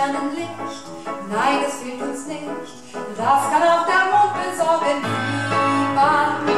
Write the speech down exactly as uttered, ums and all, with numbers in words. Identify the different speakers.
Speaker 1: Sternenlicht. Nein, es fehlt uns nicht, das kann auch der Mond besorgen. Niemand